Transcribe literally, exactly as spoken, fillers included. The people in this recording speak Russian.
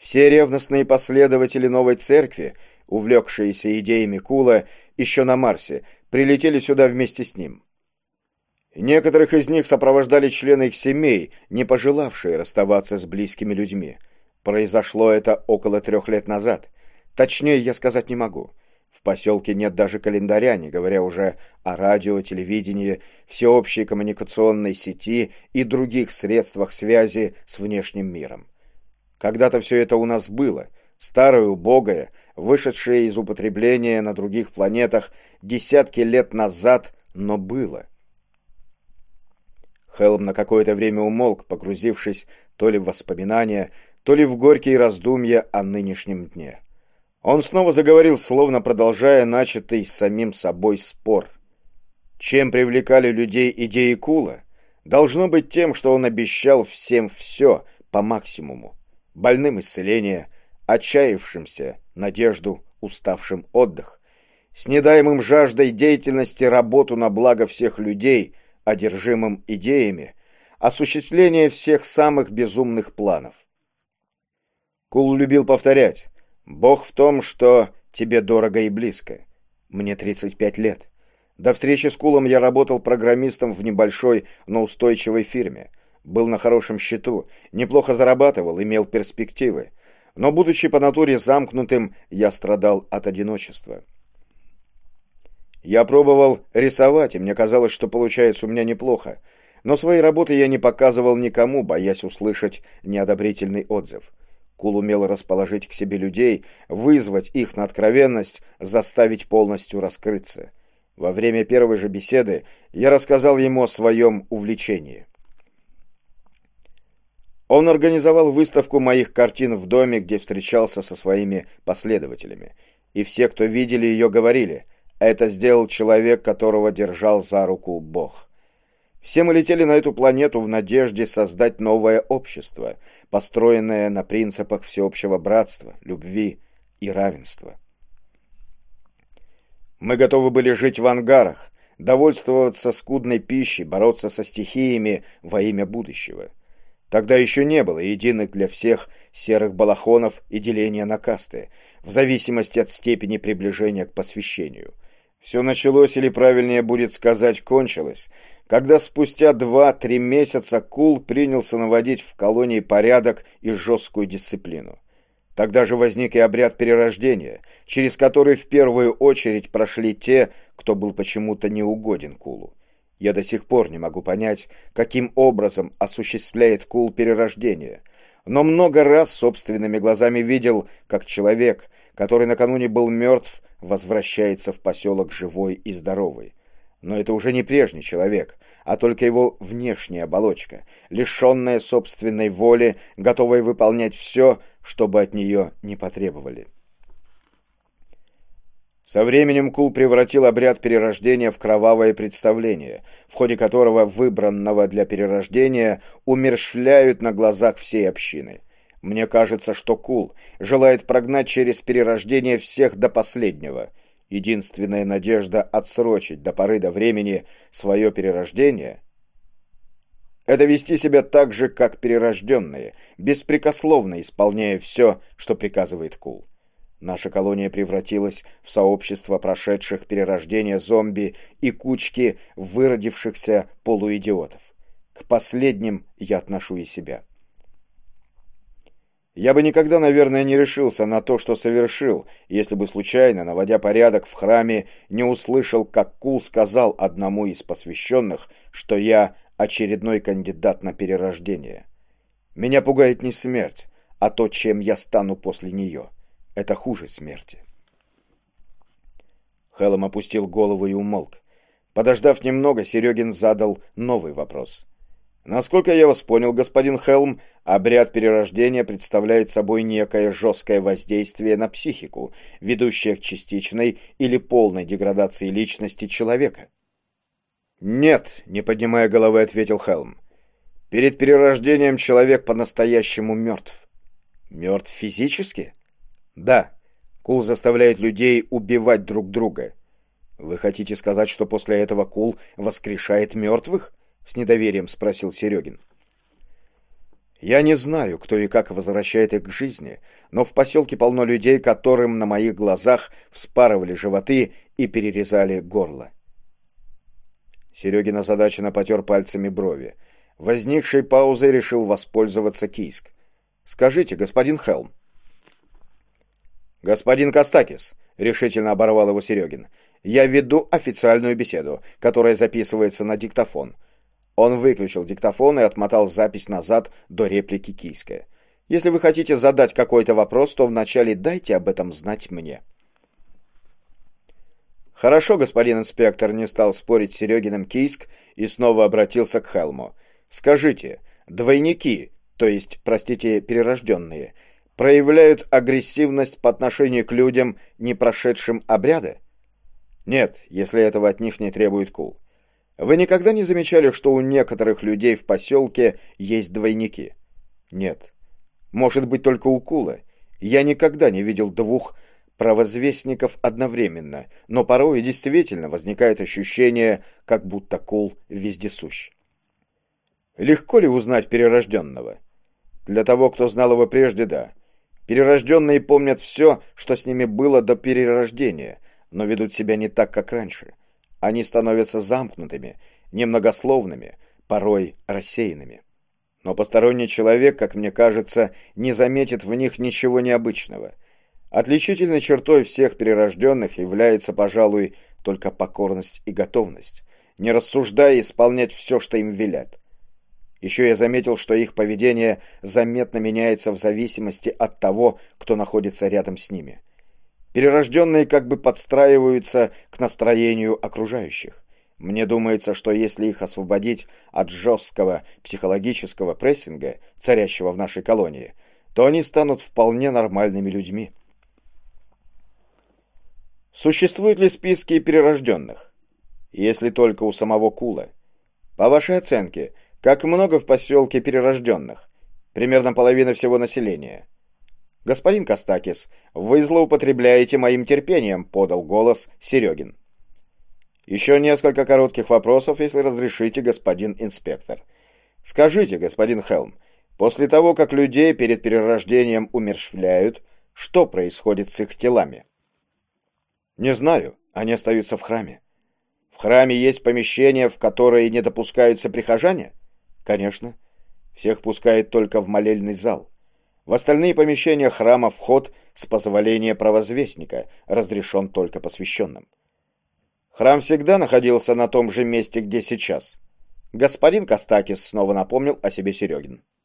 Все ревностные последователи новой церкви, увлекшиеся идеями Кула еще на Марсе, прилетели сюда вместе с ним. Некоторых из них сопровождали члены их семей, не пожелавшие расставаться с близкими людьми. Произошло это около трех лет назад. Точнее я сказать не могу. В поселке нет даже календаря, не говоря уже о радио, телевидении, всеобщей коммуникационной сети и других средствах связи с внешним миром. Когда-то все это у нас было, старое, убогое, вышедшее из употребления на других планетах десятки лет назад, но было. Хелм на какое-то время умолк, погрузившись то ли в воспоминания, то ли в горькие раздумья о нынешнем дне. Он снова заговорил, словно продолжая начатый с самим собой спор. Чем привлекали людей идеи Кула? Должно быть тем, что он обещал всем все по максимуму. Больным исцеление, отчаявшимся надежду, уставшим отдых, с недаемым жаждой деятельности работу на благо всех людей, одержимым идеями, осуществление всех самых безумных планов. Кул любил повторять: «Бог в том, что тебе дорого и близко». Мне тридцать пять лет. До встречи с Кулом я работал программистом в небольшой, но устойчивой фирме. Был на хорошем счету, неплохо зарабатывал, имел перспективы. Но, будучи по натуре замкнутым, я страдал от одиночества. Я пробовал рисовать, и мне казалось, что получается у меня неплохо. Но свои работы я не показывал никому, боясь услышать неодобрительный отзыв. Кул умел расположить к себе людей, вызвать их на откровенность, заставить полностью раскрыться. Во время первой же беседы я рассказал ему о своем увлечении. Он организовал выставку моих картин в доме, где встречался со своими последователями. И все, кто видели ее, говорили: это сделал человек, которого держал за руку Бог. Все мы летели на эту планету в надежде создать новое общество, построенное на принципах всеобщего братства, любви и равенства. Мы готовы были жить в ангарах, довольствоваться скудной пищей, бороться со стихиями во имя будущего. Тогда еще не было единых для всех серых балахонов и деления на касты, в зависимости от степени приближения к посвящению. Все началось, или правильнее будет сказать, кончилось, когда спустя два-три месяца Кул принялся наводить в колонии порядок и жесткую дисциплину. Тогда же возник и обряд перерождения, через который в первую очередь прошли те, кто был почему-то неугоден Кулу. Я до сих пор не могу понять, каким образом осуществляет Кул перерождение, но много раз собственными глазами видел, как человек, который накануне был мертв, возвращается в поселок живой и здоровый. Но это уже не прежний человек, а только его внешняя оболочка, лишенная собственной воли, готовая выполнять все, что бы от нее не потребовали. Со временем Кул превратил обряд перерождения в кровавое представление, в ходе которого выбранного для перерождения умерщвляют на глазах всей общины. Мне кажется, что Кул желает прогнать через перерождение всех до последнего. Единственная надежда отсрочить до поры до времени свое перерождение — это вести себя так же, как перерожденные, беспрекословно исполняя все, что приказывает Кул. Наша колония превратилась в сообщество прошедших перерождение зомби и кучки выродившихся полуидиотов. К последним я отношу и себя. Я бы никогда, наверное, не решился на то, что совершил, если бы случайно, наводя порядок в храме, не услышал, как Кул сказал одному из посвященных, что я очередной кандидат на перерождение. Меня пугает не смерть, а то, чем я стану после нее. Это хуже смерти. Хелм опустил голову и умолк. Подождав немного, Серегин задал новый вопрос. Насколько я вас понял, господин Хелм, обряд перерождения представляет собой некое жесткое воздействие на психику, ведущее к частичной или полной деградации личности человека. Нет, не поднимая головы, ответил Хелм. Перед перерождением человек по-настоящему мертв. Мертв физически? Да. Кул заставляет людей убивать друг друга. Вы хотите сказать, что после этого Кул воскрешает мертвых? С недоверием спросил Серегин. Я не знаю, кто и как возвращает их к жизни, но в поселке полно людей, которым на моих глазах вспарывали животы и перерезали горло. Серегин озадаченно потер пальцами брови. Возникшей паузой решил воспользоваться Кийск. «Скажите, господин Хелм». «Господин Костакис», — решительно оборвал его Серегин, — «я веду официальную беседу, которая записывается на диктофон». Он выключил диктофон и отмотал запись назад до реплики Кийска. «Если вы хотите задать какой-то вопрос, то вначале дайте об этом знать мне». «Хорошо, господин инспектор», — не стал спорить с Серегиным Кийск и снова обратился к Хелму. «Скажите, двойники, то есть, простите, перерожденные, проявляют агрессивность по отношению к людям, не прошедшим обряды?» «Нет, если этого от них не требует Кул. Вы никогда не замечали, что у некоторых людей в поселке есть двойники?» «Нет. Может быть, только у Кула. Я никогда не видел двух провозвестников одновременно, но порой действительно возникает ощущение, как будто Кул вездесущ». «Легко ли узнать перерожденного?» «Для того, кто знал его прежде, да. Перерожденные помнят все, что с ними было до перерождения, но ведут себя не так, как раньше. Они становятся замкнутыми, немногословными, порой рассеянными. Но посторонний человек, как мне кажется, не заметит в них ничего необычного. Отличительной чертой всех перерожденных является, пожалуй, только покорность и готовность, не рассуждая исполнять все, что им велят. Еще я заметил, что их поведение заметно меняется в зависимости от того, кто находится рядом с ними. Перерожденные как бы подстраиваются к настроению окружающих. Мне думается, что если их освободить от жесткого психологического прессинга, царящего в нашей колонии, то они станут вполне нормальными людьми. Существуют ли списки перерожденных? Если только у самого Кула. По вашей оценке, как много в поселке перерожденных? Примерно половина всего населения. «Господин Костакис, вы злоупотребляете моим терпением», — подал голос Серегин. «Еще несколько коротких вопросов, если разрешите, господин инспектор. Скажите, господин Хелм, после того, как людей перед перерождением умерщвляют, что происходит с их телами?» «Не знаю, они остаются в храме». «В храме есть помещения, в которые не допускаются прихожане?» «Конечно. Всех пускают только в молельный зал. В остальные помещения храма вход с позволения провозвестника разрешен только посвященным». «Храм всегда находился на том же месте, где сейчас?» Господин Костакис снова напомнил о себе Серегин.